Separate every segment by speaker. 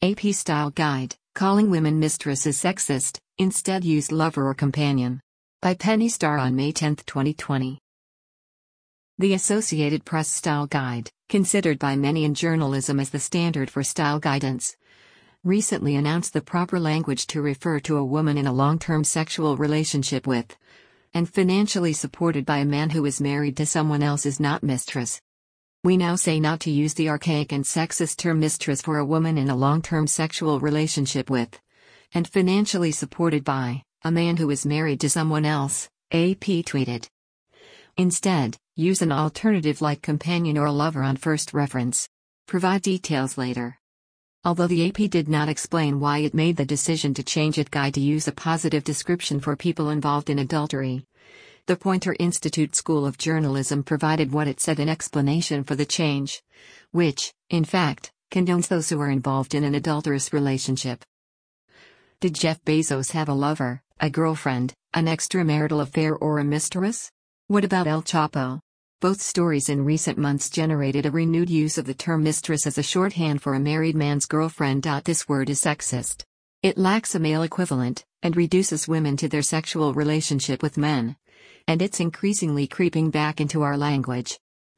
Speaker 1: AP Style Guide, Calling Women Mistress is Sexist, Instead Use Lover or Companion. By Penny Starr on May 10, 2020. The Associated Press Style Guide, considered by many in journalism as the standard for style guidance, recently announced the proper language to refer to a woman in a long-term sexual relationship with, and financially supported by a man who is married to someone else is not mistress. We now say not to use the archaic and sexist term mistress for a woman in a long-term sexual relationship with, and financially supported by, a man who is married to someone else, AP tweeted. Instead, use an alternative like companion or lover on first reference. Provide details later. Although the AP did not explain why it made the decision to change its guide to use a positive description for people involved in adultery, the Poynter Institute School of Journalism provided what it said in explanation for the change, which, in fact, condones those who are involved in an adulterous relationship. Did Jeff Bezos have a lover, a girlfriend, an extramarital affair, or a mistress? What about El Chapo? Both stories in recent months generated a renewed use of the term mistress as a shorthand for a married man's girlfriend. This word is sexist. It lacks a male equivalent, and reduces women to their sexual relationship with men. And it's increasingly creeping back into our language.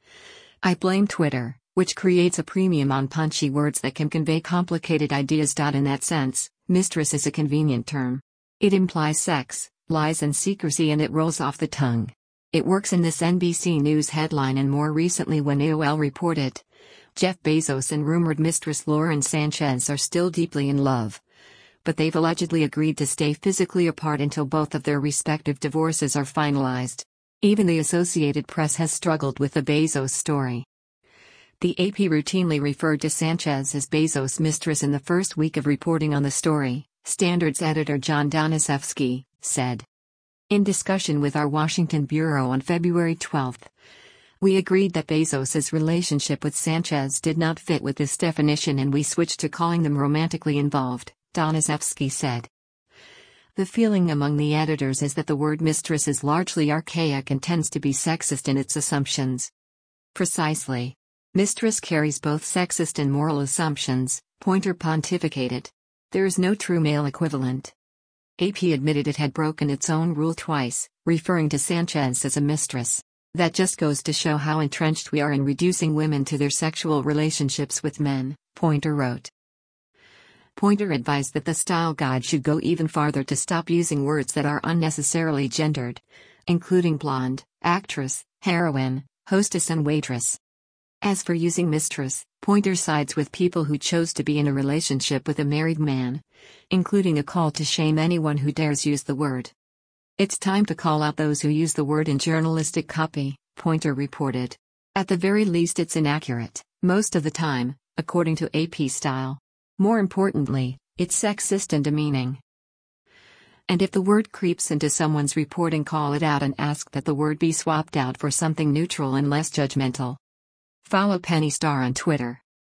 Speaker 1: I blame Twitter, which creates a premium on punchy words that can convey complicated ideas. In that sense, mistress is a convenient term. It implies sex, lies, and secrecy, and it rolls off the tongue. It works in this NBC News headline and more recently when AOL reported, Jeff Bezos and rumored mistress Lauren Sanchez are still deeply in love. But they've allegedly agreed to stay physically apart until both of their respective divorces are finalized. Even the Associated Press has struggled with the Bezos story. The AP routinely referred to Sanchez as Bezos' mistress in the first week of reporting on the story, Standards editor John Donaszewski said. In discussion with our Washington bureau on February 12, we agreed that Bezos' relationship with Sanchez did not fit with this definition and we switched to calling them romantically involved, Donaszewski said. The feeling among the editors is that the word mistress is largely archaic and tends to be sexist in its assumptions. Precisely. Mistress carries both sexist and moral assumptions, Poynter pontificated. There is no true male equivalent. AP admitted it had broken its own rule twice, referring to Sanchez as a mistress. That just goes to show how entrenched we are in reducing women to their sexual relationships with men, Poynter wrote. Poynter advised that the style guide should go even farther to stop using words that are unnecessarily gendered, including blonde, actress, heroine, hostess, and waitress. As for using mistress, Poynter sides with people who chose to be in a relationship with a married man, including a call to shame anyone who dares use the word. It's time to call out those who use the word in journalistic copy, Poynter reported. At the very least it's inaccurate, most of the time, according to AP Style. More importantly, it's sexist and demeaning. And if the word creeps into someone's reporting, call it out and ask that the word be swapped out for something neutral and less judgmental. Follow Penny Starr on Twitter.